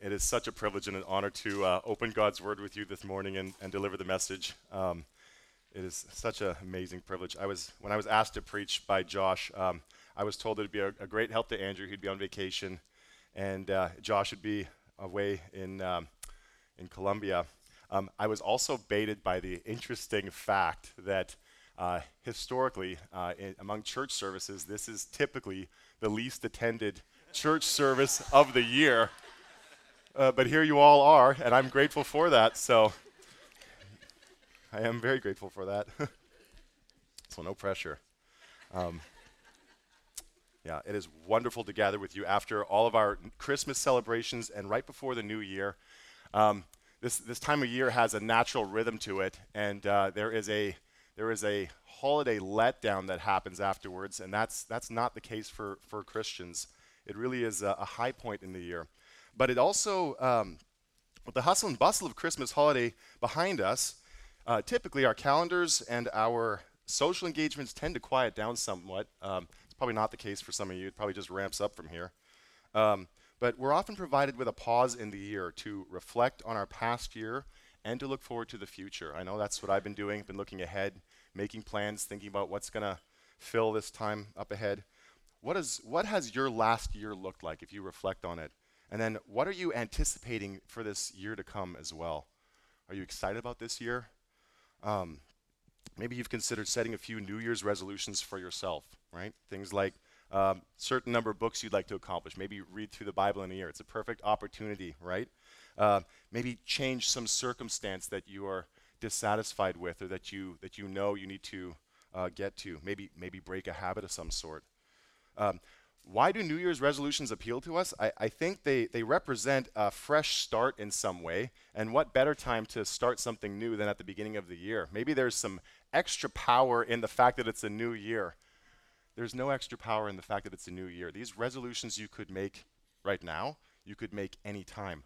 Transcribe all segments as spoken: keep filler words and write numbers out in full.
It is such a privilege and an honor to uh, open God's Word with you this morning and, and deliver the message. Um, it is such an amazing privilege. I was when I was asked to preach by Josh, um, I was told it would be a, a great help to Andrew. He'd be on vacation, and uh, Josh would be away in um, in Colombia. Um, I was also baited by the interesting fact that uh, historically, uh, in, among church services, this is typically the least attended church service of the year. Uh, but here you all are, and I'm grateful for that. So I am very grateful for that. So no pressure. Um, yeah, it is wonderful to gather with you after all of our Christmas celebrations and right before the new year. Um, this this time of year has a natural rhythm to it, and uh, there is a there is a holiday letdown that happens afterwards, and that's that's not the case for for Christians. It really is a, a high point in the year. But it also, um, with the hustle and bustle of Christmas holiday behind us, uh, typically our calendars and our social engagements tend to quiet down somewhat. Um, it's probably not the case for some of you. It probably just ramps up from here. Um, but we're often provided with a pause in the year to reflect on our past year and to look forward to the future. I know that's what I've been doing. I've been looking ahead, making plans, thinking about what's going to fill this time up ahead. What is, what has your last year looked like if you reflect on it? And then what are you anticipating for this year to come as well? Are you excited about this year? Um, maybe you've considered setting a few New Year's resolutions for yourself, right? Things like um, certain number of books you'd like to accomplish. Maybe read through the Bible in a year. It's a perfect opportunity, right? Uh, maybe change some circumstance that you are dissatisfied with or that you that you know you need to uh, get to. Maybe maybe break a habit of some sort. Um, Why do New Year's resolutions appeal to us? I, I think they, they represent a fresh start in some way, and what better time to start something new than at the beginning of the year? Maybe there's some extra power in the fact that it's a new year. There's no extra power in the fact that it's a new year. These resolutions you could make right now, you could make any time.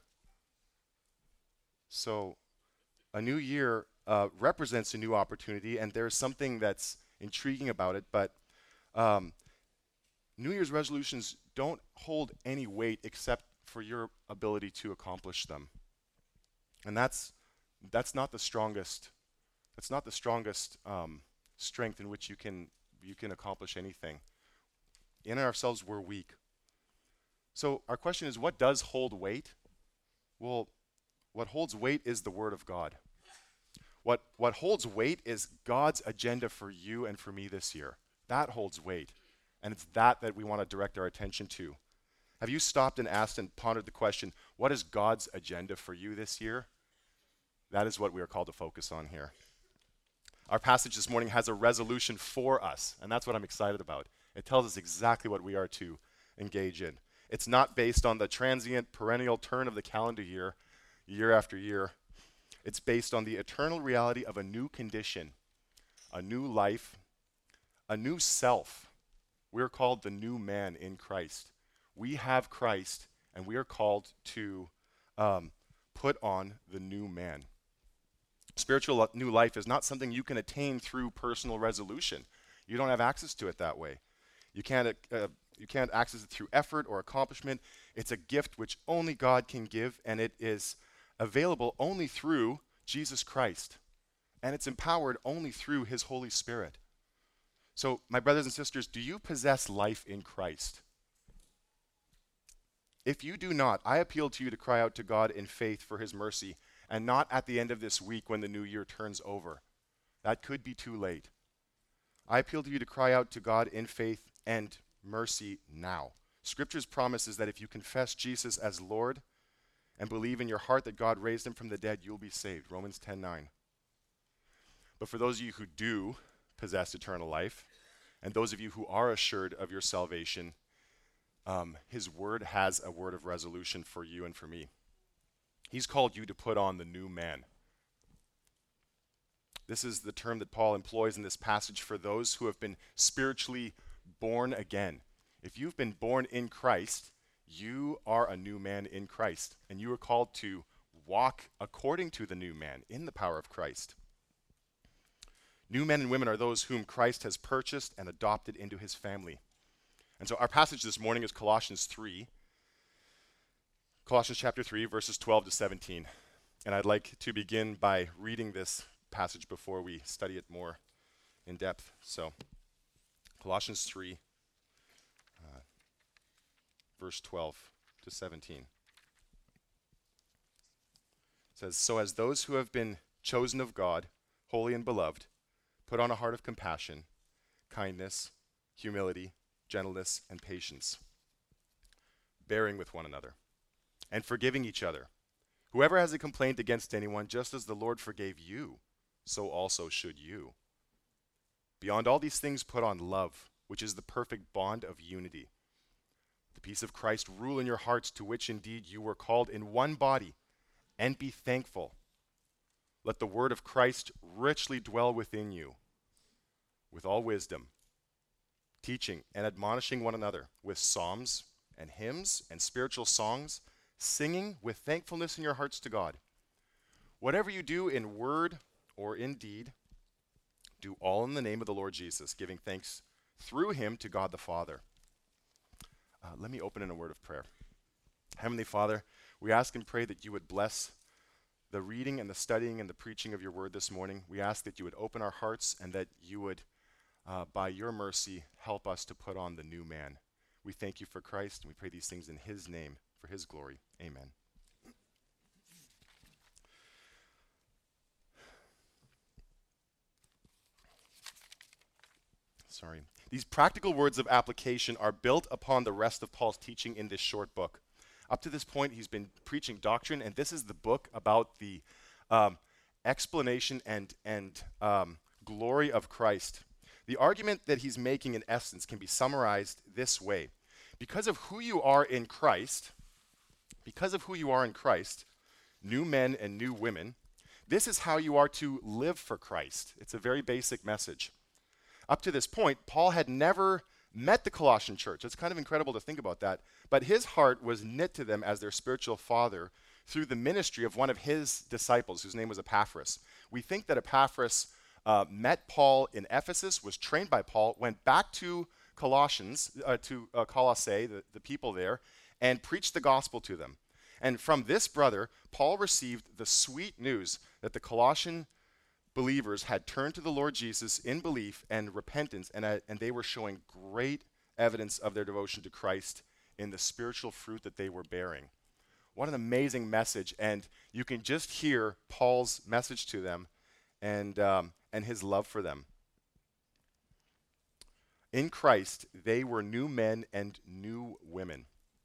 So a new year uh, represents a new opportunity, and there's something that's intriguing about it, but um, New Year's resolutions don't hold any weight except for your ability to accomplish them. And that's that's not the strongest that's not the strongest um, strength in which you can you can accomplish anything. In ourselves, we're weak. So our question is, what does hold weight? Well, what holds weight is the Word of God. What what holds weight is God's agenda for you and for me this year. That holds weight. And it's that that we want to direct our attention to. Have you stopped and asked and pondered the question, what is God's agenda for you this year? That is what we are called to focus on here. Our passage this morning has a resolution for us, and that's what I'm excited about. It tells us exactly what we are to engage in. It's not based on the transient, perennial turn of the calendar year, year after year. It's based on the eternal reality of a new condition, a new life, a new self. We're called the new man in Christ. We have Christ, and we are called to um, put on the new man. Spiritual lo- new life is not something you can attain through personal resolution. You don't have access to it that way. You can't, uh, you can't access it through effort or accomplishment. It's a gift which only God can give, and it is available only through Jesus Christ. And it's empowered only through his Holy Spirit. So, my brothers and sisters, do you possess life in Christ? If you do not, I appeal to you to cry out to God in faith for his mercy, and not at the end of this week when the new year turns over. That could be too late. I appeal to you to cry out to God in faith and mercy now. Scripture's promise is that if you confess Jesus as Lord and believe in your heart that God raised him from the dead, you'll be saved. Romans ten nine. But for those of you who do possess eternal life, and those of you who are assured of your salvation, um, his word has a word of resolution for you and for me. He's called you to put on the new man. This is the term that Paul employs in this passage for those who have been spiritually born again. If you've been born in Christ, you are a new man in Christ, and you are called to walk according to the new man in the power of Christ. New men and women are those whom Christ has purchased and adopted into his family. And so our passage this morning is Colossians three. Colossians chapter three, verses twelve to seventeen. And I'd like to begin by reading this passage before we study it more in depth. So, Colossians three, uh, verse twelve to seventeen. It says, "So as those who have been chosen of God, holy and beloved, put on a heart of compassion, kindness, humility, gentleness, and patience, bearing with one another, and forgiving each other. Whoever has a complaint against anyone, just as the Lord forgave you, so also should you. Beyond all these things put on love, which is the perfect bond of unity. The peace of Christ rule in your hearts, to which indeed you were called in one body, and be thankful. Let the word of Christ richly dwell within you, with all wisdom, teaching and admonishing one another with psalms and hymns and spiritual songs, singing with thankfulness in your hearts to God. Whatever you do in word or in deed, do all in the name of the Lord Jesus, giving thanks through him to God the Father." Uh, let me open in a word of prayer. Heavenly Father, we ask and pray that you would bless the reading and the studying and the preaching of your word this morning. We ask that you would open our hearts and that you would, uh, by your mercy, help us to put on the new man. We thank you for Christ, and we pray these things in his name, for his glory. Amen. Sorry. These practical words of application are built upon the rest of Paul's teaching in this short book. Up to this point, he's been preaching doctrine, and this is the book about the um, explanation and, and um, glory of Christ. The argument that he's making, in essence, can be summarized this way. Because of who you are in Christ, because of who you are in Christ, new men and new women, this is how you are to live for Christ. It's a very basic message. Up to this point, Paul had never met the Colossian church. It's kind of incredible to think about that. But his heart was knit to them as their spiritual father through the ministry of one of his disciples, whose name was Epaphras. We think that Epaphras uh, met Paul in Ephesus, was trained by Paul, went back to Colossians, uh, to uh, Colossae, the, the people there, and preached the gospel to them. And from this brother, Paul received the sweet news that the Colossian believers had turned to the Lord Jesus in belief and repentance, and, uh, and they were showing great evidence of their devotion to Christ in the spiritual fruit that they were bearing. What an amazing message, and you can just hear Paul's message to them and, um, and his love for them. In Christ, they were new men and new women.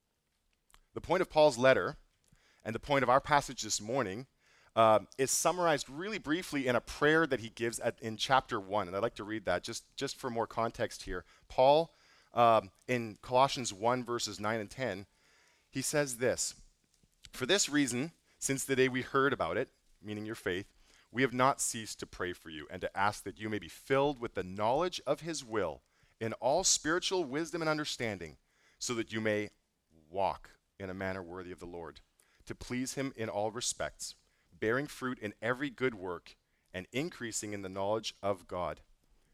The point of Paul's letter and the point of our passage this morning uh, is summarized really briefly in a prayer that he gives at, in chapter one. And I'd like to read that just, just for more context here. Paul, um, in Colossians one, verses nine and ten, he says this: "For this reason, since the day we heard about it," meaning your faith, "we have not ceased to pray for you and to ask that you may be filled with the knowledge of his will in all spiritual wisdom and understanding, so that you may walk in a manner worthy of the Lord, to please him in all respects, bearing fruit in every good work and increasing in the knowledge of God."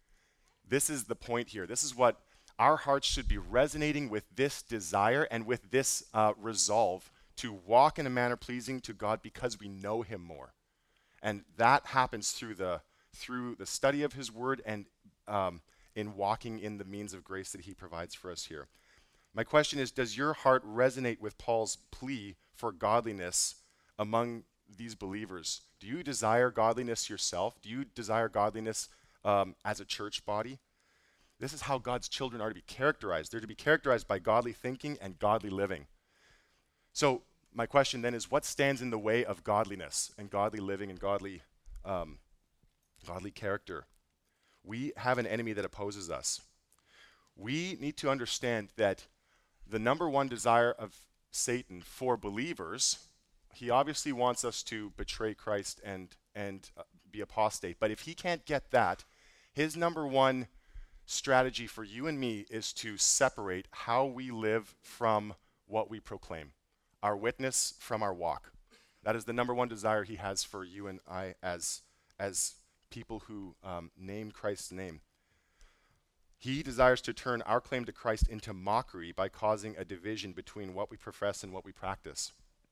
This is the point here. This is what our hearts should be resonating with, this desire and with this uh, resolve to walk in a manner pleasing to God because we know him more. And that happens through the through the study of his word and um, in walking in the means of grace that he provides for us here. My question is, does your heart resonate with Paul's plea for godliness among these believers? Do you desire godliness yourself? Do you desire godliness um, as a church body? This is how God's children are to be characterized. They're to be characterized by godly thinking and godly living. So my question then is, what stands in the way of godliness and godly living and godly, um, godly character? We have an enemy that opposes us. We need to understand that the number one desire of Satan for believers, he obviously wants us to betray Christ and, and uh, be apostate. But if he can't get that, his number one strategy for you and me is to separate how we live from what we proclaim, our witness from our walk. That is the number one desire he has for you and I as, as people who um, name Christ's name. He desires to turn our claim to Christ into mockery by causing a division between what we profess and what we practice.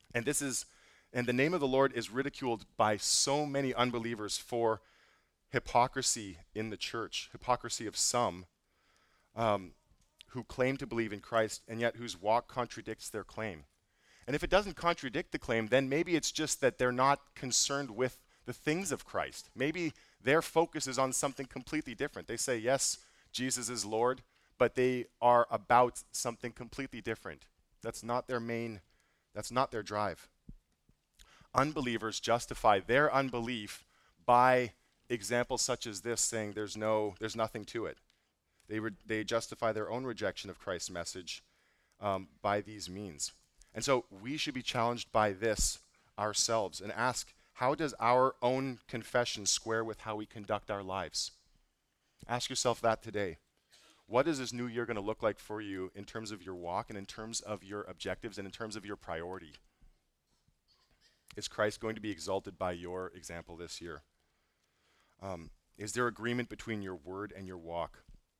And this is, and the name of the Lord is ridiculed by so many unbelievers for hypocrisy in the church, hypocrisy of some um, who claim to believe in Christ and yet whose walk contradicts their claim. And if it doesn't contradict the claim, then maybe it's just that they're not concerned with the things of Christ. Maybe their focus is on something completely different. They say, yes, Jesus is Lord, but they are about something completely different. That's not their main, that's not their drive. Unbelievers justify their unbelief by examples such as this, saying there's no, there's nothing to it. They, re- they justify their own rejection of Christ's message um, by these means. And so we should be challenged by this ourselves and ask, how does our own confession square with how we conduct our lives? Ask yourself that today. What is this new year going to look like for you in terms of your walk and in terms of your objectives and in terms of your priority? Is Christ going to be exalted by your example this year? Um, is there agreement between your word and your walk?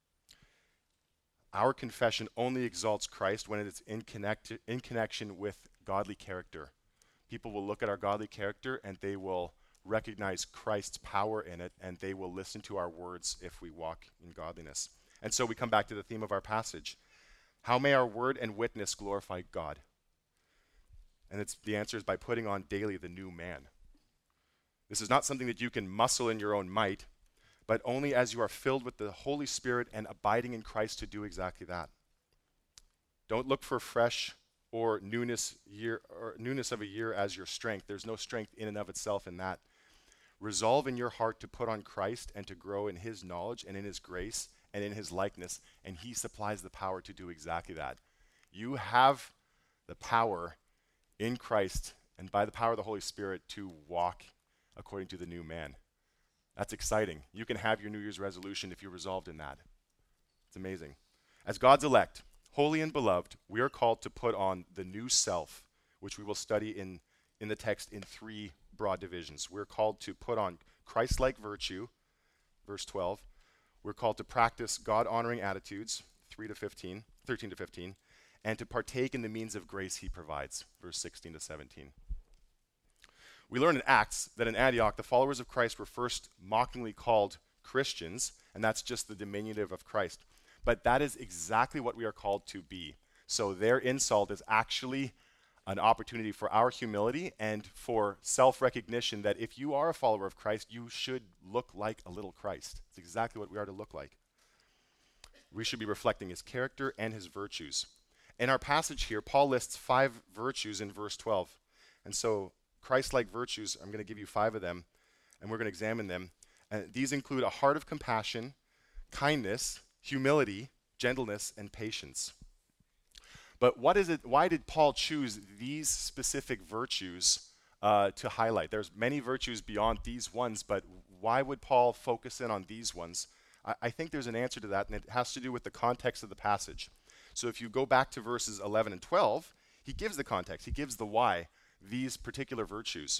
Our confession only exalts Christ when it is in, connect- in connection with godly character. People will look at our godly character and they will recognize Christ's power in it, and they will listen to our words if we walk in godliness. And so we come back to the theme of our passage. How may our word and witness glorify God? And it's, the answer is by putting on daily the new man. This is not something that you can muscle in your own might, but only as you are filled with the Holy Spirit and abiding in Christ to do exactly that. Don't look for fresh or newness year or newness of a year as your strength. There's no strength in and of itself in that. Resolve in your heart to put on Christ and to grow in his knowledge and in his grace and in his likeness, and he supplies the power to do exactly that. You have the power in Christ and by the power of the Holy Spirit to walk according to the new man. That's exciting. You can have your New Year's resolution if you're resolved in that. It's amazing. As God's elect, holy and beloved, we are called to put on the new self, which we will study in, in the text in three broad divisions. We're called to put on Christ-like virtue, verse twelve. We're called to practice God-honoring attitudes, three to fifteen, thirteen to fifteen, and to partake in the means of grace he provides, verse sixteen to seventeen. We learn in Acts that in Antioch, the followers of Christ were first mockingly called Christians, and that's just the diminutive of Christ. But that is exactly what we are called to be. So their insult is actually an opportunity for our humility and for self-recognition that if you are a follower of Christ, you should look like a little Christ. It's exactly what we are to look like. We should be reflecting his character and his virtues. In our passage here, Paul lists five virtues in verse twelve. And so Christ-like virtues, I'm going to give you five of them, and we're going to examine them. And these include a heart of compassion, kindness, humility, gentleness, and patience. But what is it? Why did Paul choose these specific virtues uh, to highlight? There's many virtues beyond these ones, but why would Paul focus in on these ones? I, I think there's an answer to that, and it has to do with the context of the passage. So if you go back to verses eleven and twelve, he gives the context. He gives the why, these particular virtues.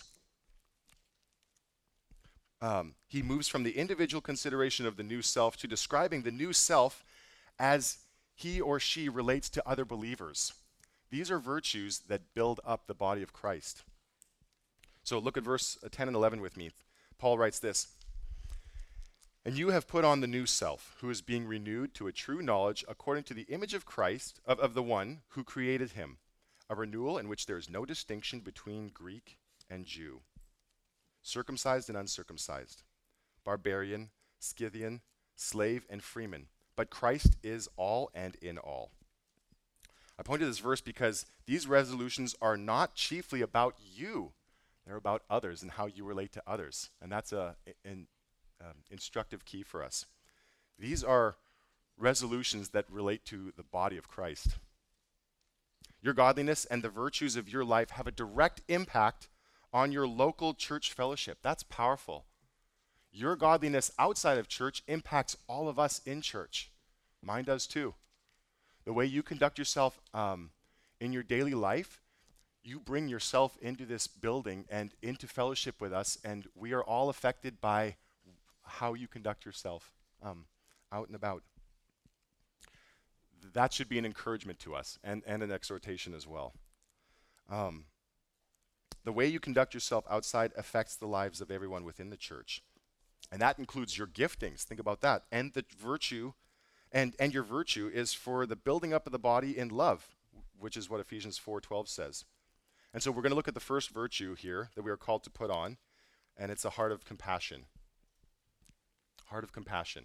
Um, he moves from the individual consideration of the new self to describing the new self as he or she relates to other believers. These are virtues that build up the body of Christ. So look at verse ten and eleven with me. Paul writes this, "And you have put on the new self, who is being renewed to a true knowledge according to the image of Christ, of, of the one who created him, a renewal in which there is no distinction between Greek and Jew, circumcised and uncircumcised, barbarian, Scythian, slave and freeman. But Christ is all and in all." I point to this verse because these resolutions are not chiefly about you. They're about others and how you relate to others. And that's a, an um, instructive key for us. These are resolutions that relate to the body of Christ. Your godliness and the virtues of your life have a direct impact on your local church fellowship. That's powerful. Your godliness outside of church impacts all of us in church. Mine does too. The way you conduct yourself um, in your daily life, you bring yourself into this building and into fellowship with us, and we are all affected by how you conduct yourself um, out and about. That should be an encouragement to us and, and an exhortation as well. Um, The way you conduct yourself outside affects the lives of everyone within the church. And that includes your giftings. Think about that. And the virtue, and, and your virtue is for the building up of the body in love, which is what Ephesians four twelve says. And so we're going to look at the first virtue here that we are called to put on, and it's a heart of compassion. Heart of compassion.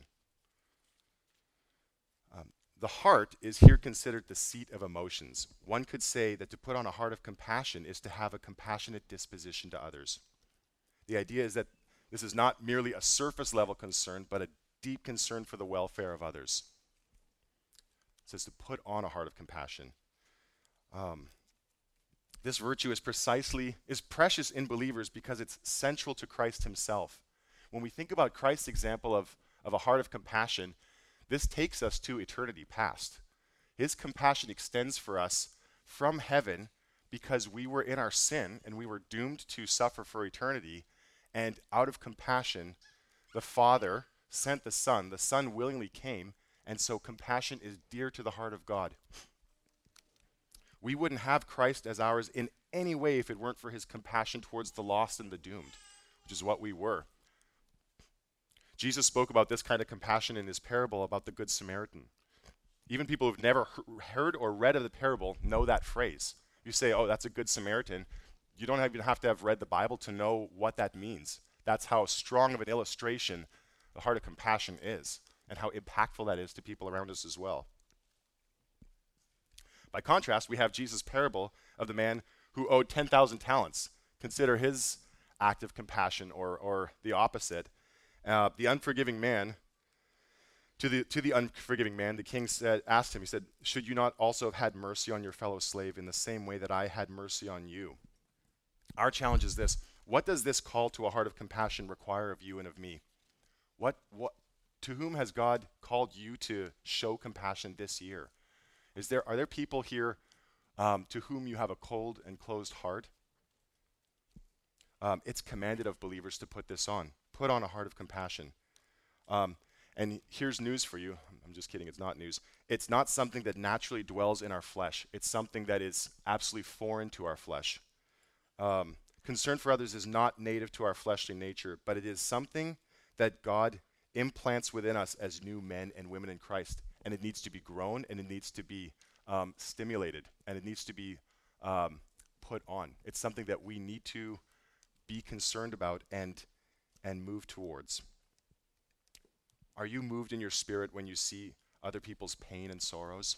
Um, the heart is here considered the seat of emotions. One could say that to put on a heart of compassion is to have a compassionate disposition to others. The idea is that this is not merely a surface level concern, but a deep concern for the welfare of others. It says to put on a heart of compassion. Um, this virtue is precisely, is precious in believers because it's central to Christ himself. When we think about Christ's example of, of a heart of compassion, this takes us to eternity past. His compassion extends for us from heaven because we were in our sin and we were doomed to suffer for eternity. And out of compassion, the Father sent the Son. The Son willingly came, and so compassion is dear to the heart of God. We wouldn't have Christ as ours in any way if it weren't for his compassion towards the lost and the doomed, which is what we were. Jesus spoke about this kind of compassion in his parable about the Good Samaritan. Even people who've never he- heard or read of the parable know that phrase. You say, oh, that's a Good Samaritan. You don't even have to have read the Bible to know what that means. That's how strong of an illustration the heart of compassion is, and how impactful that is to people around us as well. By contrast, we have Jesus' parable of the man who owed ten thousand talents. Consider his act of compassion, or, or the opposite. Uh, the unforgiving man, to the, to the unforgiving man, the king said, asked him, he said, should you not also have had mercy on your fellow slave in the same way that I had mercy on you? Our challenge is this. What does this call to a heart of compassion require of you and of me? What, what, to whom has God called you to show compassion this year? Is there, are there people here um, to whom you have a cold and closed heart? Um, it's commanded of believers to put this on. Put on a heart of compassion. Um, and here's news for you. I'm just kidding, it's not news. It's not something that naturally dwells in our flesh. It's something that is absolutely foreign to our flesh. Um, concern for others is not native to our fleshly nature, but it is something that God implants within us as new men and women in Christ. And it needs to be grown, and it needs to be um, stimulated, and it needs to be um, put on. It's something that we need to be concerned about and and move towards. Are you moved in your spirit when you see other people's pain and sorrows?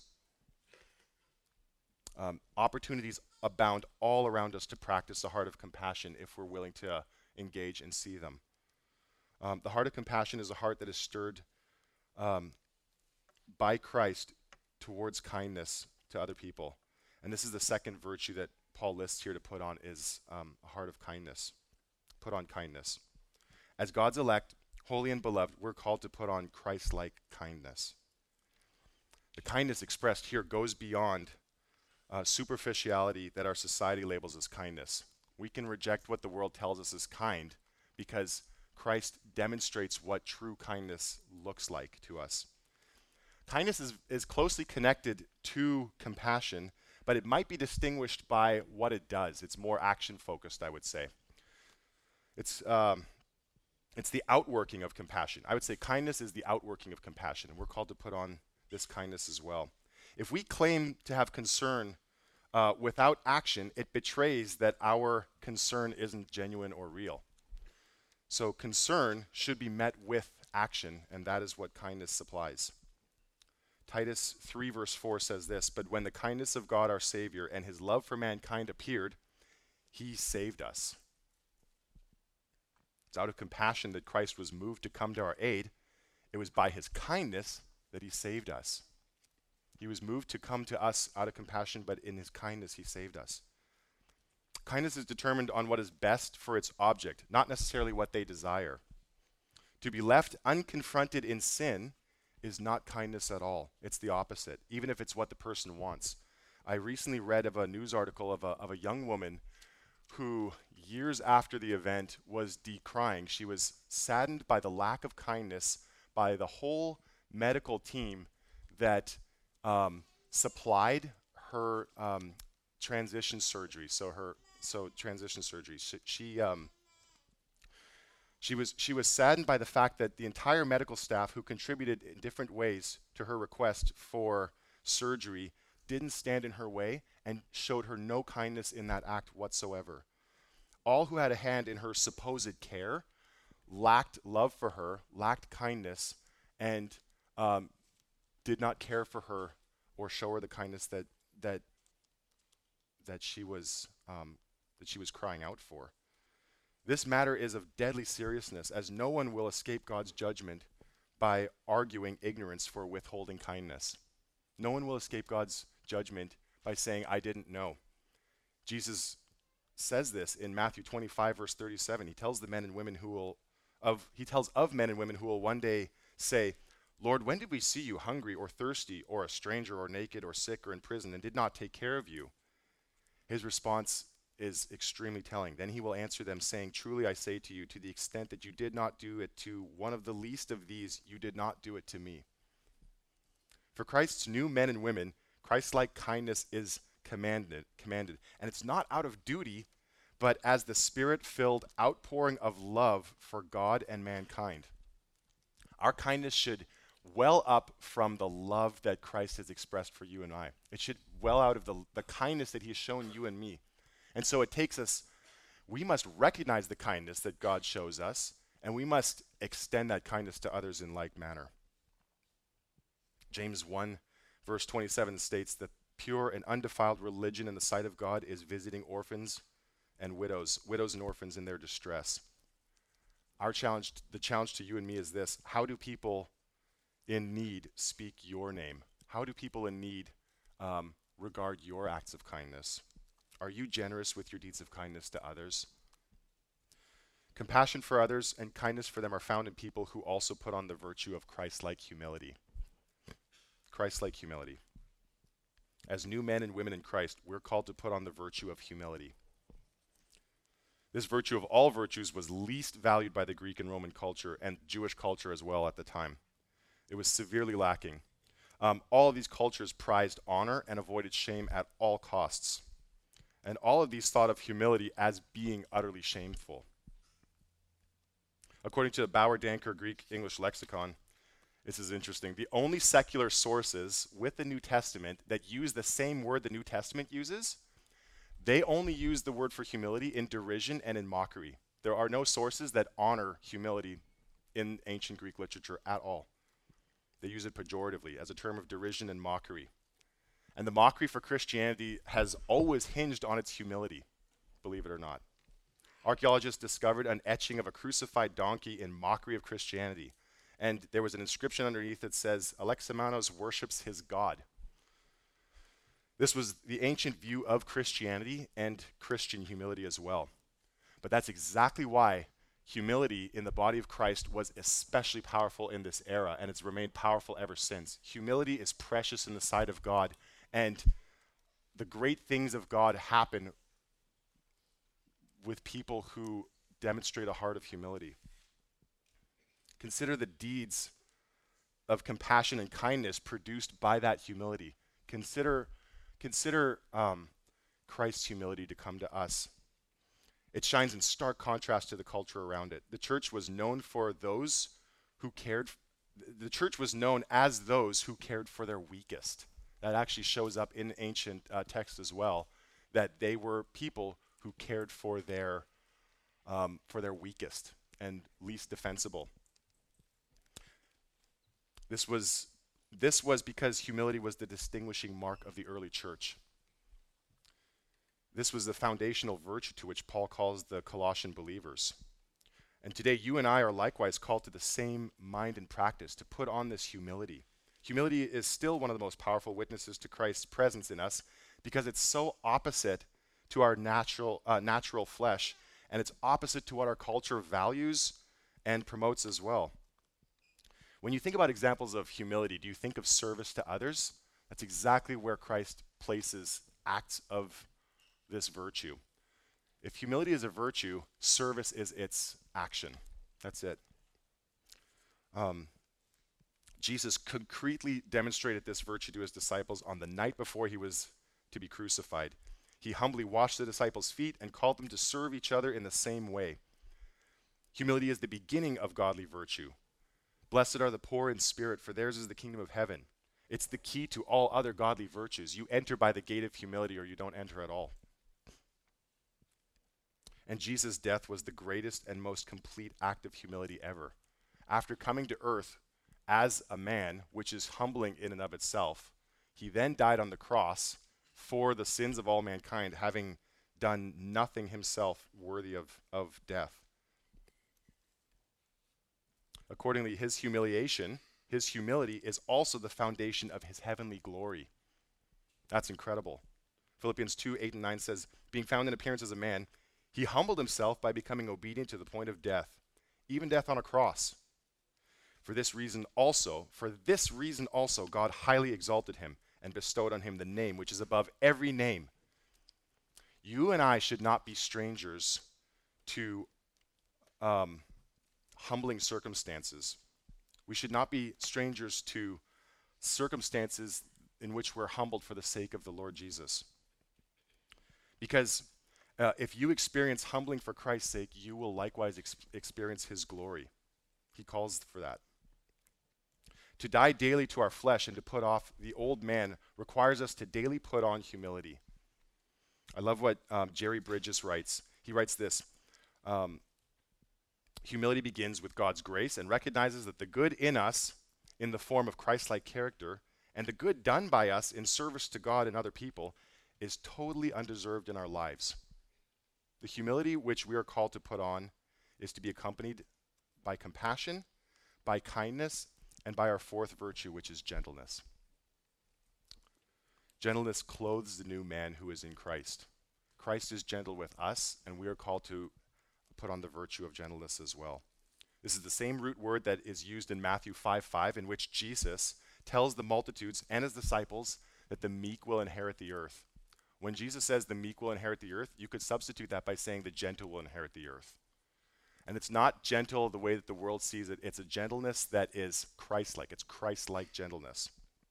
Um, opportunities abound all around us to practice a heart of compassion if we're willing to uh, engage and see them. Um, the heart of compassion is a heart that is stirred um, by Christ towards kindness to other people. And this is the second virtue that Paul lists here to put on is um, a heart of kindness. Put on kindness. As God's elect, holy and beloved, we're called to put on Christ-like kindness. The kindness expressed here goes beyond uh, superficiality that our society labels as kindness. We can reject what the world tells us is kind because Christ demonstrates what true kindness looks like to us. Kindness is, is closely connected to compassion, but it might be distinguished by what it does. It's more action-focused, I would say. It's um, it's the outworking of compassion. I would say kindness is the outworking of compassion, and we're called to put on this kindness as well. If we claim to have concern uh, without action, it betrays that our concern isn't genuine or real. So concern should be met with action, and that is what kindness supplies. Titus three verse four says this, but when the kindness of God our Savior and his love for mankind appeared, he saved us. It's out of compassion that Christ was moved to come to our aid. It was by his kindness that he saved us. He was moved to come to us out of compassion, but in his kindness he saved us. Kindness is determined on what is best for its object, not necessarily what they desire. To be left unconfronted in sin is not kindness at all. It's the opposite, even if it's what the person wants. I recently read of a news article of a, of a young woman who, years after the event, was decrying. She was saddened by the lack of kindness by the whole medical team that um, supplied her um, transition surgery, so her so transition surgery. She, she um, She was, she was saddened by the fact that the entire medical staff who contributed in different ways to her request for surgery didn't stand in her way and showed her no kindness in that act whatsoever. All who had a hand in her supposed care lacked love for her, lacked kindness, and um, did not care for her or show her the kindness that that that she was um, that she was crying out for. This matter is of deadly seriousness, as no one will escape God's judgment by arguing ignorance for withholding kindness. No one will escape God's judgment by saying, I didn't know. Jesus says this in Matthew twenty-five, verse thirty-seven. He tells the men and women who will, of he tells of men and women who will one day say, Lord, when did we see you hungry or thirsty or a stranger or naked or sick or in prison and did not take care of you? His response is extremely telling. Then he will answer them saying, truly I say to you, to the extent that you did not do it to one of the least of these, you did not do it to me. For Christ's new men and women, Christ-like kindness is commanded, commanded. And it's not out of duty, but as the Spirit-filled outpouring of love for God and mankind. Our kindness should well up from the love that Christ has expressed for you and I. It should well out of the, the kindness that he has shown you and me. And so it takes us, we must recognize the kindness that God shows us, and we must extend that kindness to others in like manner. James one, verse twenty-seven states that pure and undefiled religion in the sight of God is visiting orphans and widows, widows and orphans in their distress. Our challenge, the challenge to you and me is this: how do people in need speak your name? How do people in need um, regard your acts of kindness? Are you generous with your deeds of kindness to others? Compassion for others and kindness for them are found in people who also put on the virtue of Christ-like humility. Christ-like humility. As new men and women in Christ, we're called to put on the virtue of humility. This virtue of all virtues was least valued by the Greek and Roman culture and Jewish culture as well at the time. It was severely lacking. Um, all of these cultures prized honor and avoided shame at all costs. And all of these thought of humility as being utterly shameful. According to the Bauer Danker Greek English lexicon, this is interesting, the only secular sources with the New Testament that use the same word the New Testament uses, they only use the word for humility in derision and in mockery. There are no sources that honor humility in ancient Greek literature at all. They use it pejoratively as a term of derision and mockery. And the mockery for Christianity has always hinged on its humility, believe it or not. Archaeologists discovered an etching of a crucified donkey in mockery of Christianity. And there was an inscription underneath that says, Alexamenos worships his God. This was the ancient view of Christianity and Christian humility as well. But that's exactly why humility in the body of Christ was especially powerful in this era, and it's remained powerful ever since. Humility is precious in the sight of God, and the great things of God happen with people who demonstrate a heart of humility. Consider the deeds of compassion and kindness produced by that humility. Consider, consider um, Christ's humility to come to us. It shines in stark contrast to the culture around it. The church was known for those who cared, f- the church was known as those who cared for their weakest. That actually shows up in ancient uh, texts as well, that they were people who cared for their, um, for their weakest and least defensible. This was, this was because humility was the distinguishing mark of the early church. This was the foundational virtue to which Paul calls the Colossian believers. And today you and I are likewise called to the same mind and practice, to put on this humility. Humility is still one of the most powerful witnesses to Christ's presence in us because it's so opposite to our natural, uh, natural flesh, and it's opposite to what our culture values and promotes as well. When you think about examples of humility, do you think of service to others? That's exactly where Christ places acts of this virtue. If humility is a virtue, service is its action. That's it. Um, Jesus concretely demonstrated this virtue to his disciples on the night before he was to be crucified. He humbly washed the disciples' feet and called them to serve each other in the same way. Humility is the beginning of godly virtue. Blessed are the poor in spirit, for theirs is the kingdom of heaven. It's the key to all other godly virtues. You enter by the gate of humility or you don't enter at all. And Jesus' death was the greatest and most complete act of humility ever. After coming to earth as a man, which is humbling in and of itself, he then died on the cross for the sins of all mankind, having done nothing himself worthy of, of death. Accordingly, his humiliation, his humility is also the foundation of his heavenly glory. That's incredible. Philippians two, eight and nine says, being found in appearance as a man, he humbled himself by becoming obedient to the point of death, even death on a cross. For this reason also, for this reason also, God highly exalted him and bestowed on him the name which is above every name. You and I should not be strangers to um, humbling circumstances. We should not be strangers to circumstances in which we're humbled for the sake of the Lord Jesus. Because uh, if you experience humbling for Christ's sake, you will likewise ex- experience his glory. He calls for that. To die daily to our flesh and to put off the old man requires us to daily put on humility. I love what um, Jerry Bridges writes. He writes this, um, humility begins with God's grace and recognizes that the good in us, in the form of Christ-like character, and the good done by us in service to God and other people, is totally undeserved in our lives. The humility which we are called to put on is to be accompanied by compassion, by kindness, and by our fourth virtue, which is gentleness. Gentleness clothes the new man who is in Christ. Christ is gentle with us, and we are called to put on the virtue of gentleness as well. This is the same root word that is used in Matthew five five, in which Jesus tells the multitudes and his disciples that the meek will inherit the earth. When Jesus says the meek will inherit the earth, you could substitute that by saying the gentle will inherit the earth. And it's not gentle the way that the world sees it. It's a gentleness that is Christ-like. It's Christ-like gentleness.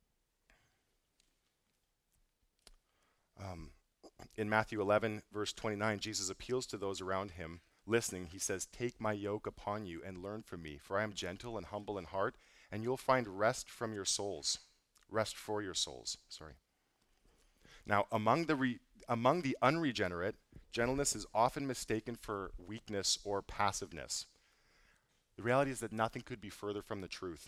Um, in Matthew eleven, verse twenty-nine, Jesus appeals to those around him listening. He says, take my yoke upon you and learn from me, for I am gentle and humble in heart, and you'll find rest from your souls. Rest for your souls, sorry. Now, among the, re- among the unregenerate, gentleness is often mistaken for weakness or passiveness. The reality is that nothing could be further from the truth.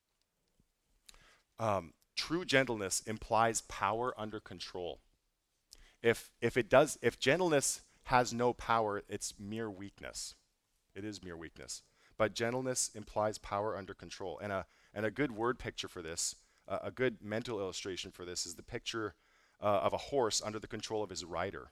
Um, true gentleness implies power under control. If, if it does, if gentleness has no power, it's mere weakness. It is mere weakness. But gentleness implies power under control. And a, and a good word picture for this, uh, a good mental illustration for this is the picture uh, of a horse under the control of his rider.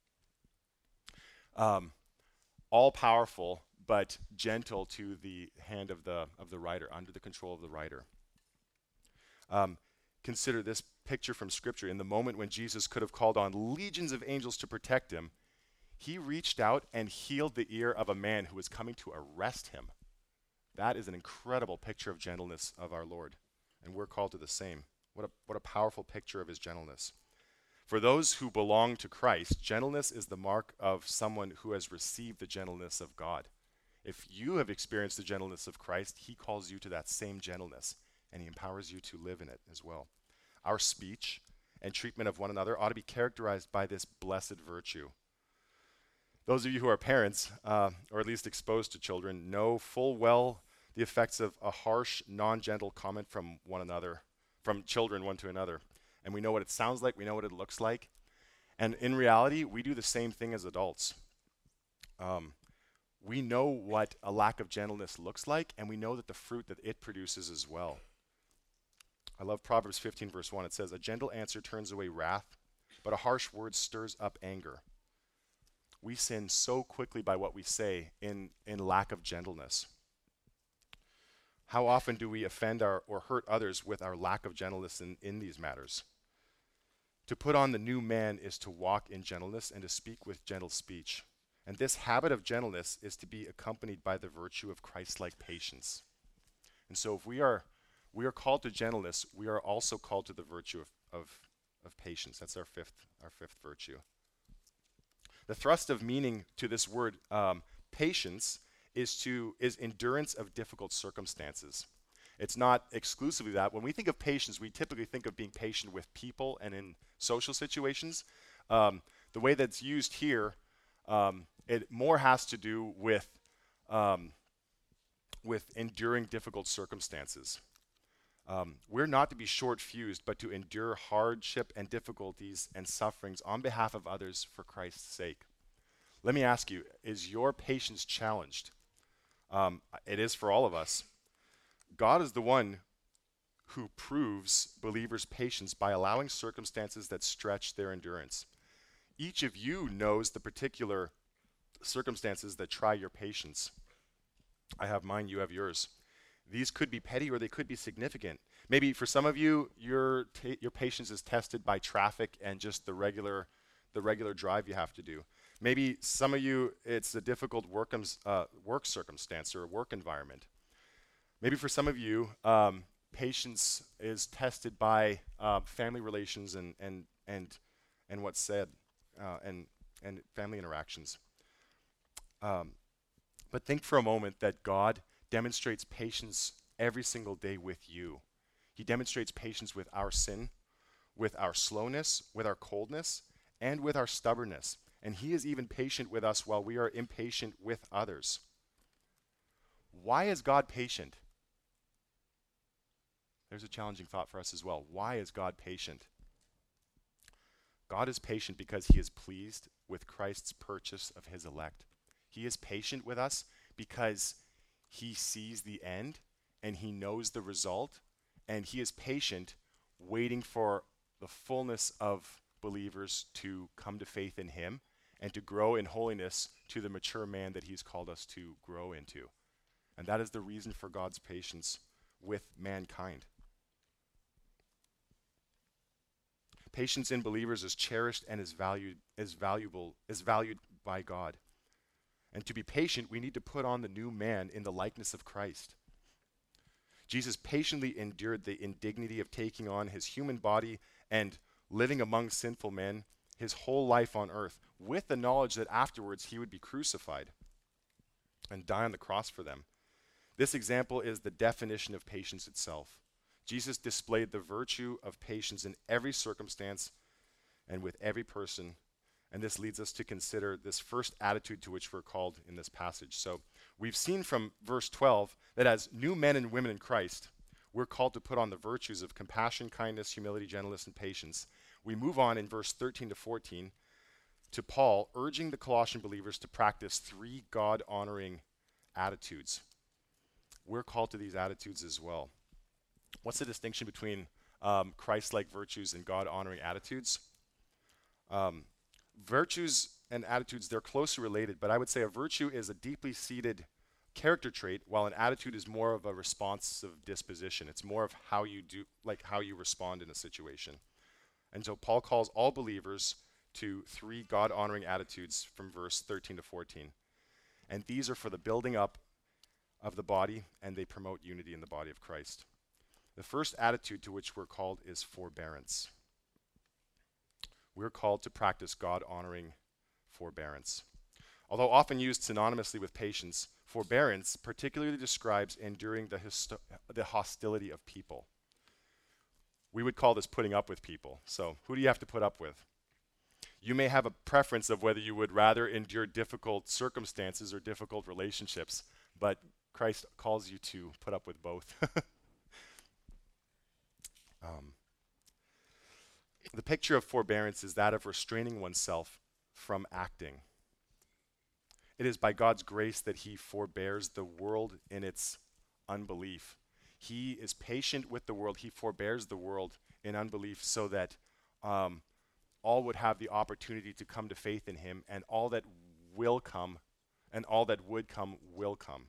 Um, all powerful, but gentle to the hand of the of the rider, under the control of the rider. Um, consider this picture from Scripture. In the moment when Jesus could have called on legions of angels to protect him, he reached out and healed the ear of a man who was coming to arrest him. That is an incredible picture of gentleness of our Lord, and we're called to the same. What a what a powerful picture of his gentleness. For those who belong to Christ, gentleness is the mark of someone who has received the gentleness of God. If you have experienced the gentleness of Christ, he calls you to that same gentleness, and he empowers you to live in it as well. Our speech and treatment of one another ought to be characterized by this blessed virtue. Those of you who are parents, uh, or at least exposed to children, know full well the effects of a harsh, non-gentle comment from one another, from children one to another. And we know what it sounds like, we know what it looks like. And in reality, we do the same thing as adults. Um, we know what a lack of gentleness looks like, and we know that the fruit that it produces as well. I love Proverbs fifteen, verse one. It says, a gentle answer turns away wrath, but a harsh word stirs up anger. We sin so quickly by what we say in, in lack of gentleness. How often do we offend our, or hurt others with our lack of gentleness in, in these matters? To put on the new man is to walk in gentleness and to speak with gentle speech. And this habit of gentleness is to be accompanied by the virtue of Christ-like patience. And so if we are we are called to gentleness, we are also called to the virtue of, of, of patience. That's our fifth, our fifth virtue. The thrust of meaning to this word um, patience is to is endurance of difficult circumstances. It's not exclusively that. When we think of patience, we typically think of being patient with people and in social situations. Um, the way that's used here, um, it more has to do with um, with enduring difficult circumstances. Um, we're not to be short-fused, but to endure hardship and difficulties and sufferings on behalf of others for Christ's sake. Let me ask you, is your patience challenged? Um, it is for all of us. God is the one who proves believers' patience by allowing circumstances that stretch their endurance. Each of you knows the particular circumstances that try your patience. I have mine, you have yours. These could be petty or they could be significant. Maybe for some of you, your ta- your patience is tested by traffic and just the regular the regular drive you have to do. Maybe some of you, it's a difficult work, um, uh, work circumstance or work environment. Maybe for some of you, um, patience is tested by uh, family relations and and and and what's said uh, and and family interactions. Um, but think for a moment that God demonstrates patience every single day with you. He demonstrates patience with our sin, with our slowness, with our coldness, and with our stubbornness. And he is even patient with us while we are impatient with others. Why is God patient? There's a challenging thought for us as well. Why is God patient? God is patient because he is pleased with Christ's purchase of his elect. He is patient with us because he sees the end and he knows the result, and he is patient waiting for the fullness of believers to come to faith in him and to grow in holiness to the mature man that he's called us to grow into. And that is the reason for God's patience with mankind. Patience in believers is cherished and is valued, is valuable, is valued by God. And to be patient, we need to put on the new man in the likeness of Christ. Jesus patiently endured the indignity of taking on his human body and living among sinful men his whole life on earth, with the knowledge that afterwards he would be crucified and die on the cross for them. This example is the definition of patience itself. Jesus displayed the virtue of patience in every circumstance and with every person. And this leads us to consider this first attitude to which we're called in this passage. So we've seen from verse twelve that as new men and women in Christ, we're called to put on the virtues of compassion, kindness, humility, gentleness, and patience. We move on in verse thirteen to fourteen to Paul urging the Colossian believers to practice three God-honoring attitudes. We're called to these attitudes as well. What's the distinction between um, Christ-like virtues and God-honoring attitudes? Um, virtues and attitudes, they're closely related, but I would say a virtue is a deeply seated character trait, while an attitude is more of a responsive disposition. It's more of how you do, like how you respond in a situation. And so Paul calls all believers to three God-honoring attitudes from verse thirteen to fourteen. And these are for the building up of the body, and they promote unity in the body of Christ. The first attitude to which we're called is forbearance. We're called to practice God-honoring forbearance. Although often used synonymously with patience, forbearance particularly describes enduring the, histo- the hostility of people. We would call this putting up with people. So who do you have to put up with? You may have a preference of whether you would rather endure difficult circumstances or difficult relationships, but Christ calls you to put up with both. um, the picture of forbearance is that of restraining oneself from acting. It is by God's grace that he forbears the world in its unbelief. He is patient with the world. He forbears the world in unbelief so that um, all would have the opportunity to come to faith in him, and all that will come and all that would come will come.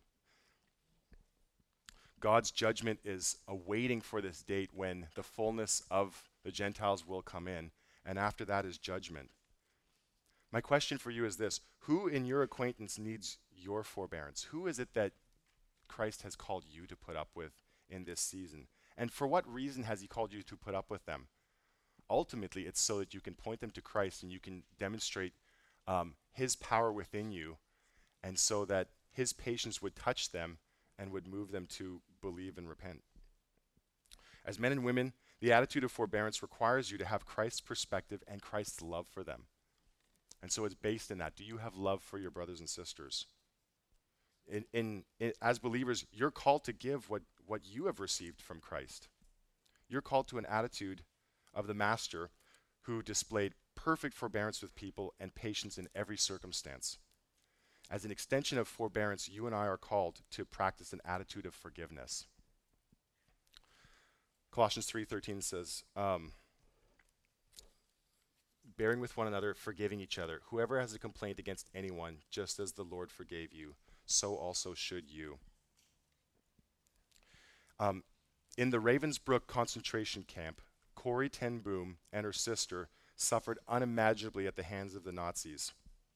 God's judgment is awaiting for this date when the fullness of the Gentiles will come in, and after that is judgment. My question for you is this: who in your acquaintance needs your forbearance? Who is it that Christ has called you to put up with in this season? And for what reason has he called you to put up with them? Ultimately, it's so that you can point them to Christ and you can demonstrate um, his power within you, and so that his patience would touch them and would move them to believe and repent. As men and women, the attitude of forbearance requires you to have Christ's perspective and Christ's love for them. And so it's based in that. Do you have love for your brothers and sisters? In, in, in, as believers, you're called to give what, what you have received from Christ. You're called to an attitude of the Master who displayed perfect forbearance with people and patience in every circumstance. As an extension of forbearance, you and I are called to practice an attitude of forgiveness. Colossians three thirteen says, um, bearing with one another, forgiving each other. Whoever has a complaint against anyone, just as the Lord forgave you, so also should you. Um, in the Ravensbrück concentration camp, Corrie ten Boom and her sister suffered unimaginably at the hands of the Nazis.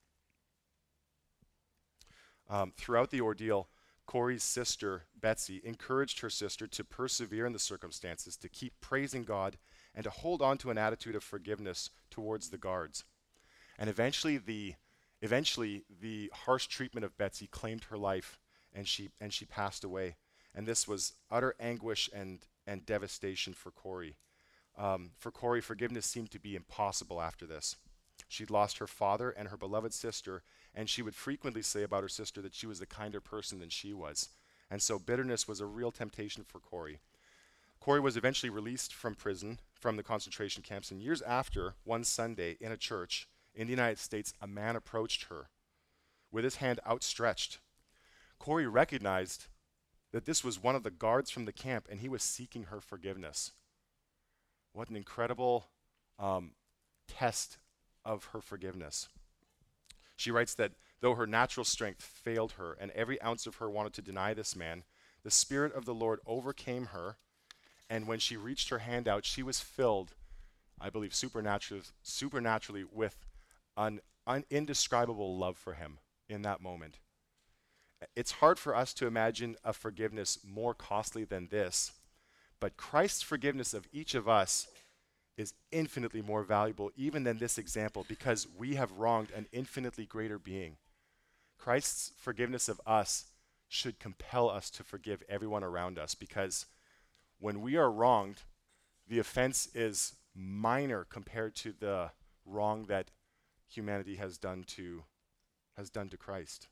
Um, throughout the ordeal, Corrie's sister, Betsy, encouraged her sister to persevere in the circumstances, to keep praising God, and to hold on to an attitude of forgiveness towards the guards. And eventually the, eventually, the harsh treatment of Betsy claimed her life, and she, and she passed away. And this was utter anguish and, and devastation for Corrie. Um, for Corrie, forgiveness seemed to be impossible after this. She'd lost her father and her beloved sister, and she would frequently say about her sister that she was a kinder person than she was. And so bitterness was a real temptation for Corrie. Corrie was eventually released from prison, from the concentration camps, and years after, one Sunday in a church in the United States, a man approached her with his hand outstretched. Corrie recognized that this was one of the guards from the camp, and he was seeking her forgiveness. What an incredible um, test of her forgiveness. She writes that though her natural strength failed her and every ounce of her wanted to deny this man, the Spirit of the Lord overcame her, and when she reached her hand out, she was filled, I believe, supernaturally, supernaturally with an, an indescribable love for him in that moment. It's hard for us to imagine a forgiveness more costly than this, but Christ's forgiveness of each of us is infinitely more valuable even than this example, because we have wronged an infinitely greater being. Christ's forgiveness of us should compel us to forgive everyone around us, because when we are wronged, the offense is minor compared to the wrong that humanity has done to has done to Christ.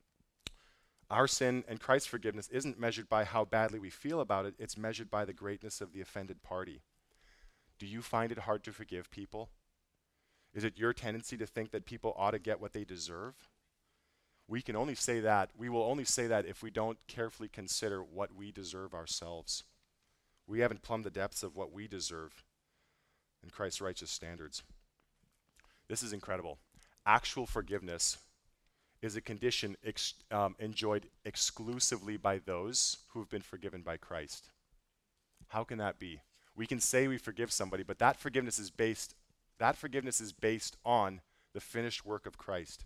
Our sin and Christ's forgiveness isn't measured by how badly we feel about it, it's measured by the greatness of the offended party. Do you find it hard to forgive people? Is it your tendency to think that people ought to get what they deserve? We can only say that, we will only say that if we don't carefully consider what we deserve ourselves. We haven't plumbed the depths of what we deserve in Christ's righteous standards. This is incredible. Actual forgiveness is a condition ex- um, enjoyed exclusively by those who have been forgiven by Christ. How can that be? We can say we forgive somebody, but that forgiveness is based that forgiveness is based on the finished work of Christ.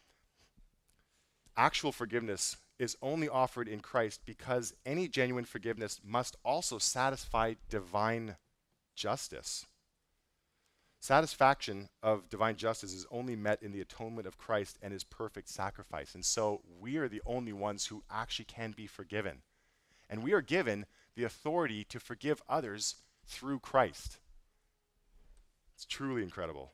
Actual forgiveness is only offered in Christ because any genuine forgiveness must also satisfy divine justice. Satisfaction of divine justice is only met in the atonement of Christ and his perfect sacrifice. And so we are the only ones who actually can be forgiven. And we are given the authority to forgive others through Christ. It's truly incredible.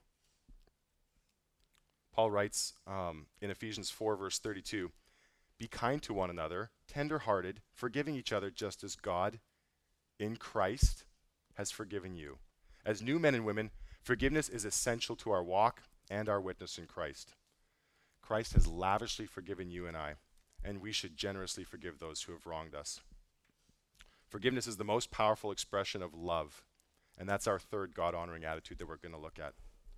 Paul writes um, in Ephesians four, verse thirty-two, be kind to one another, tender-hearted, forgiving each other just as God in Christ has forgiven you. As new men and women, forgiveness is essential to our walk and our witness in Christ. Christ has lavishly forgiven you and I, and we should generously forgive those who have wronged us. Forgiveness is the most powerful expression of love, and that's our third God-honoring attitude that we're going to look at.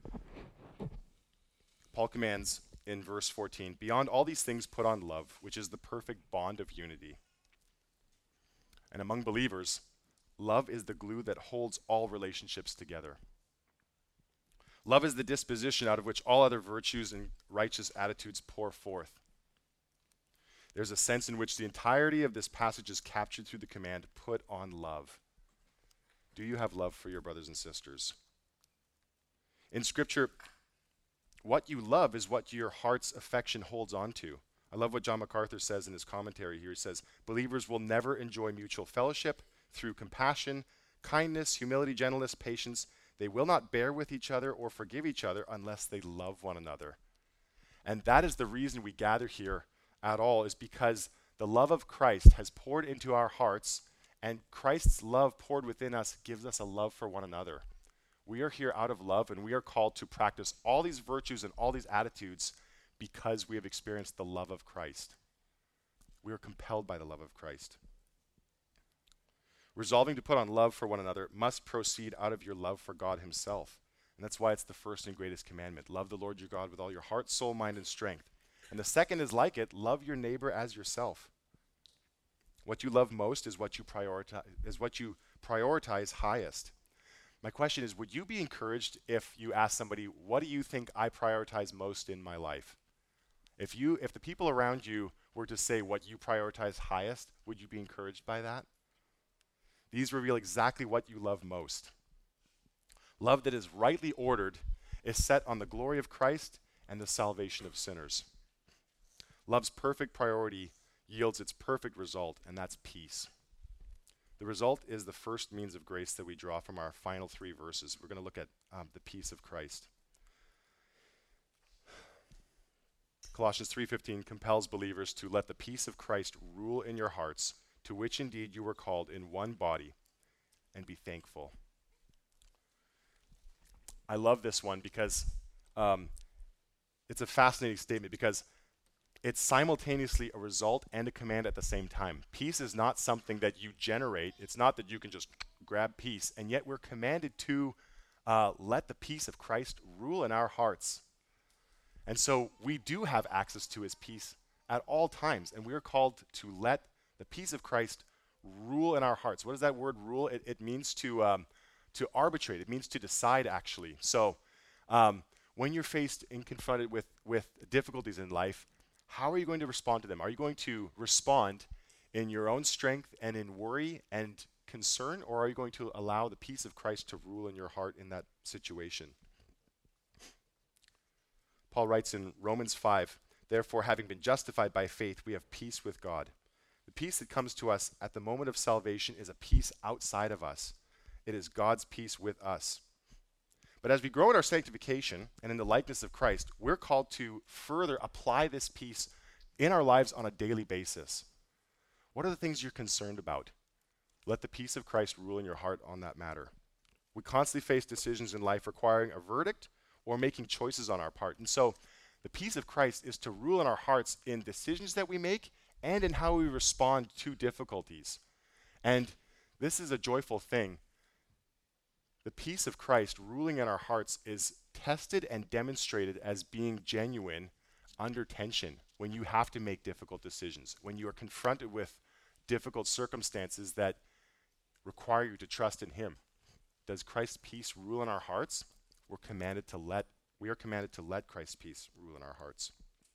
Paul commands in verse fourteen, beyond all these things put on love, which is the perfect bond of unity. And among believers, love is the glue that holds all relationships together. Love is the disposition out of which all other virtues and righteous attitudes pour forth. There's a sense in which the entirety of this passage is captured through the command, put on love. Do you have love for your brothers and sisters? In Scripture, what you love is what your heart's affection holds on to. I love what John MacArthur says in his commentary here. He says, believers will never enjoy mutual fellowship through compassion, kindness, humility, gentleness, patience. They will not bear with each other or forgive each other unless they love one another. And that is the reason we gather here at all, is because the love of Christ has poured into our hearts, and Christ's love poured within us gives us a love for one another. We are here out of love, and we are called to practice all these virtues and all these attitudes because we have experienced the love of Christ. We are compelled by the love of Christ. Resolving to put on love for one another must proceed out of your love for God himself. And that's why it's the first and greatest commandment. Love the Lord your God with all your heart, soul, mind, and strength. And the second is like it, love your neighbor as yourself. What you love most is what you prioritize, is what you prioritize highest. My question is, would you be encouraged if you ask somebody, what do you think I prioritize most in my life? If you, if the people around you were to say what you prioritize highest, would you be encouraged by that? These reveal exactly what you love most. Love that is rightly ordered is set on the glory of Christ and the salvation of sinners. Love's perfect priority yields its perfect result, and that's peace. The result is the first means of grace that we draw from our final three verses. We're going to look at um, the peace of Christ. Colossians three fifteen compels believers to let the peace of Christ rule in your hearts, to which indeed you were called in one body, and be thankful. I love this one because um, it's a fascinating statement, because it's simultaneously a result and a command at the same time. Peace is not something that you generate. It's not that you can just grab peace, and yet we're commanded to uh, let the peace of Christ rule in our hearts. And so we do have access to his peace at all times, and we are called to let the peace of Christ rule in our hearts. What does that word rule? It, it means to um, to arbitrate. It means to decide, actually. So um, when you're faced and confronted with, with difficulties in life, how are you going to respond to them? Are you going to respond in your own strength and in worry and concern, or are you going to allow the peace of Christ to rule in your heart in that situation? Paul writes in Romans five, therefore, having been justified by faith, we have peace with God. The peace that comes to us at the moment of salvation is a peace outside of us. It is God's peace with us. But as we grow in our sanctification and in the likeness of Christ, we're called to further apply this peace in our lives on a daily basis. What are the things you're concerned about? Let the peace of Christ rule in your heart on that matter. We constantly face decisions in life requiring a verdict or making choices on our part. And so the peace of Christ is to rule in our hearts in decisions that we make and in how we respond to difficulties. And this is a joyful thing. The peace of Christ ruling in our hearts is tested and demonstrated as being genuine under tension, when you have to make difficult decisions, when you are confronted with difficult circumstances that require you to trust in him. Does Christ's peace rule in our hearts? We're commanded to let, we are commanded to let Christ's peace rule in our hearts.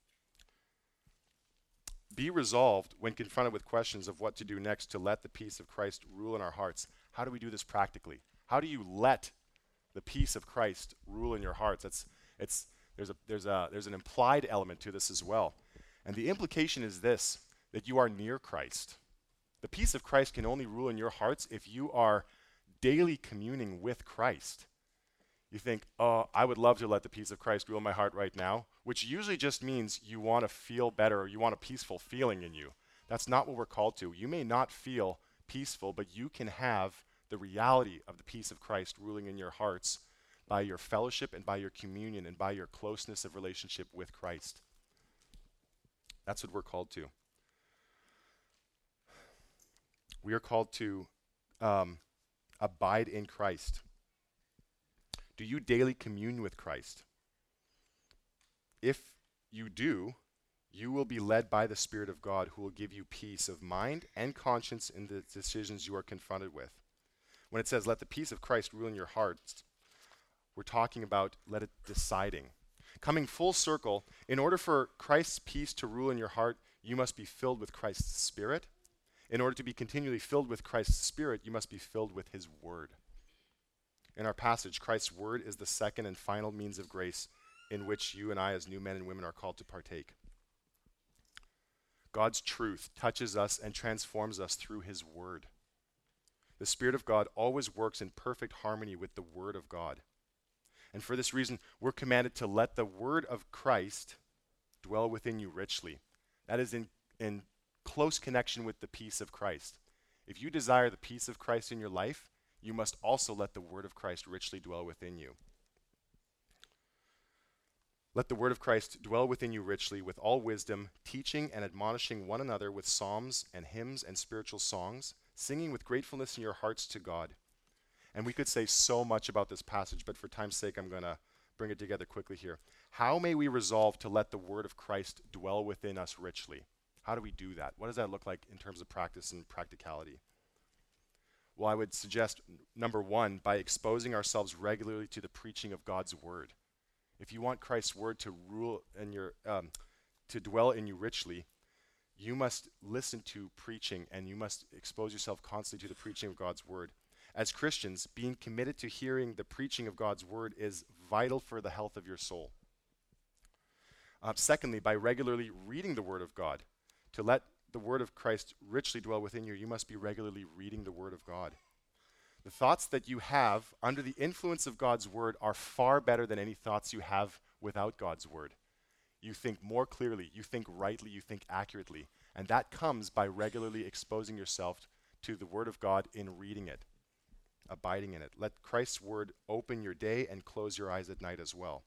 Be resolved when confronted with questions of what to do next to let the peace of Christ rule in our hearts. How do we do this practically? How do you let the peace of Christ rule in your hearts? It's, it's, there's, a, there's, a, there's an implied element to this as well. And the implication is this, that you are near Christ. The peace of Christ can only rule in your hearts if you are daily communing with Christ. You think, oh, I would love to let the peace of Christ rule in my heart right now, which usually just means you want to feel better, or you want a peaceful feeling in you. That's not what we're called to. You may not feel peaceful, but you can have the reality of the peace of Christ ruling in your hearts by your fellowship and by your communion and by your closeness of relationship with Christ. That's what we're called to. We are called to um, abide in Christ. Do you daily commune with Christ? If you do, you will be led by the Spirit of God, who will give you peace of mind and conscience in the decisions you are confronted with. When it says, let the peace of Christ rule in your hearts, we're talking about let it deciding. Coming full circle, in order for Christ's peace to rule in your heart, you must be filled with Christ's Spirit. In order to be continually filled with Christ's Spirit, you must be filled with his Word. In our passage, Christ's Word is the second and final means of grace in which you and I as new men and women are called to partake. God's truth touches us and transforms us through his word. The Spirit of God always works in perfect harmony with the word of God. And for this reason, we're commanded to let the word of Christ dwell within you richly. That is in, in close connection with the peace of Christ. If you desire the peace of Christ in your life, you must also let the word of Christ richly dwell within you. Let the word of Christ dwell within you richly with all wisdom, teaching and admonishing one another with psalms and hymns and spiritual songs, singing with gratefulness in your hearts to God. And we could say so much about this passage, but for time's sake, I'm going to bring it together quickly here. How may we resolve to let the word of Christ dwell within us richly? How do we do that? What does that look like in terms of practice and practicality? Well, I would suggest, number one, by exposing ourselves regularly to the preaching of God's word. If you want Christ's word to rule in your, um, to dwell in you richly, you must listen to preaching and you must expose yourself constantly to the preaching of God's word. As Christians, being committed to hearing the preaching of God's word is vital for the health of your soul. Uh, secondly, by regularly reading the word of God. To let the word of Christ richly dwell within you, you must be regularly reading the word of God. The thoughts that you have under the influence of God's word are far better than any thoughts you have without God's word. You think more clearly, you think rightly, you think accurately. And that comes by regularly exposing yourself to the word of God in reading it, abiding in it. Let Christ's word open your day and close your eyes at night as well.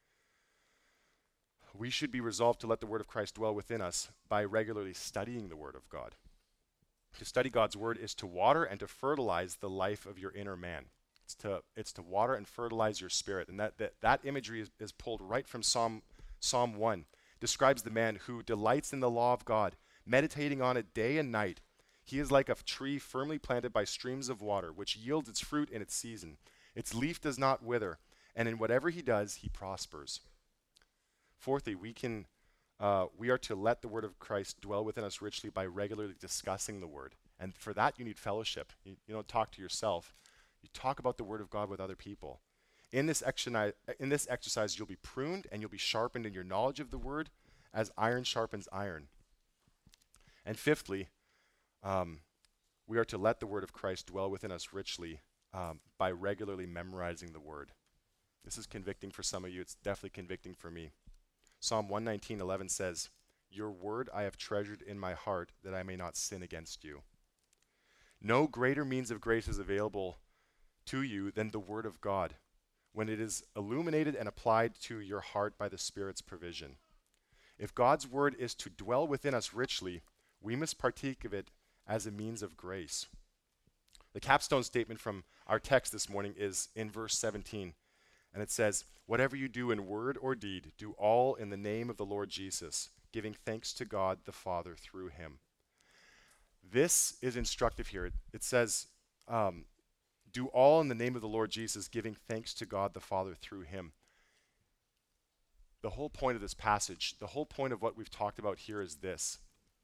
We should be resolved to let the word of Christ dwell within us by regularly studying the word of God. To study God's word is to water and to fertilize the life of your inner man. It's to, it's to water and fertilize your spirit. And that, that, that imagery is, is pulled right from Psalm, Psalm one. Describes the man who delights in the law of God, meditating on it day and night. He is like a tree firmly planted by streams of water, which yields its fruit in its season. Its leaf does not wither, and in whatever he does, he prospers. Fourthly, we can uh, we are to let the word of Christ dwell within us richly by regularly discussing the word. And for that, you need fellowship. You, you don't talk to yourself. You talk about the word of God with other people. In this, exercise, in this exercise, you'll be pruned and you'll be sharpened in your knowledge of the word as iron sharpens iron. And fifthly, um, we are to let the word of Christ dwell within us richly um, by regularly memorizing the word. This is convicting for some of you. It's definitely convicting for me. Psalm one nineteen eleven says, "Your word I have treasured in my heart that I may not sin against you." No greater means of grace is available to you than the word of God when it is illuminated and applied to your heart by the Spirit's provision. If God's word is to dwell within us richly, we must partake of it as a means of grace. The capstone statement from our text this morning is in verse seventeen, and it says, "Whatever you do in word or deed, do all in the name of the Lord Jesus, giving thanks to God the Father through him." This is instructive here. It, it says, um, do all in the name of the Lord Jesus, giving thanks to God the Father through him. The whole point of this passage, the whole point of what we've talked about here is this.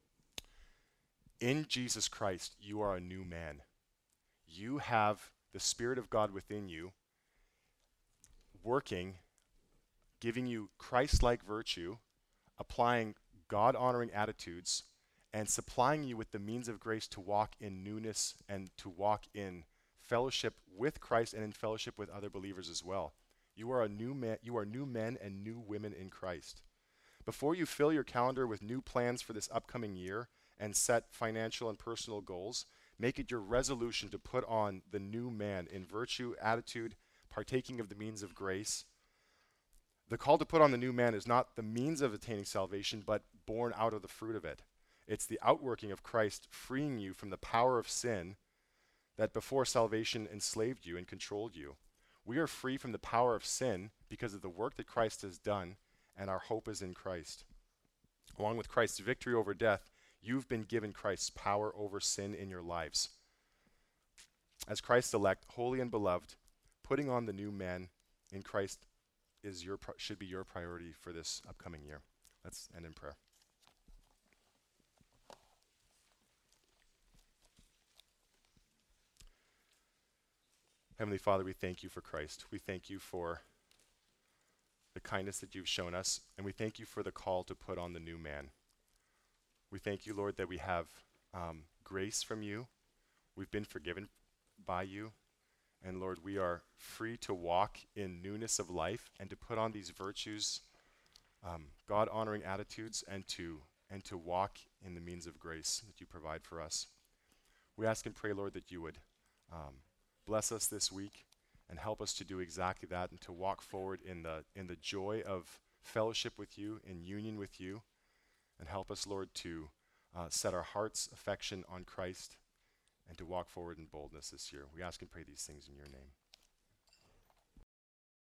In Jesus Christ, you are a new man. You have the Spirit of God within you, working, giving you Christ-like virtue, applying God-honoring attitudes, and supplying you with the means of grace to walk in newness and to walk in fellowship with Christ and in fellowship with other believers as well. You are a new man, you are new men and new women in Christ. Before you fill your calendar with new plans for this upcoming year and set financial and personal goals, make it your resolution to put on the new man in virtue, attitude, partaking of the means of grace. The call to put on the new man is not the means of attaining salvation, but born out of the fruit of it. It's the outworking of Christ freeing you from the power of sin that before salvation enslaved you and controlled you. We are free from the power of sin because of the work that Christ has done, and our hope is in Christ. Along with Christ's victory over death, you've been given Christ's power over sin in your lives. As Christ's elect, holy and beloved, putting on the new man in Christ is your pri- should be your priority for this upcoming year. Let's end in prayer. Heavenly Father, we thank you for Christ. We thank you for the the kindness that you've shown us, and we thank you for the call to put on the new man. We thank you, Lord, that we have um, grace from you. We've been forgiven by you. And Lord, we are free to walk in newness of life and to put on these virtues, um, God-honoring attitudes, and to and to walk in the means of grace that you provide for us. We ask and pray, Lord, that you would um, bless us this week and help us to do exactly that and to walk forward in the in the joy of fellowship with you, in union with you, and help us, Lord, to uh, set our heart's affection on Christ and to walk forward in boldness this year. We ask and pray these things in your name.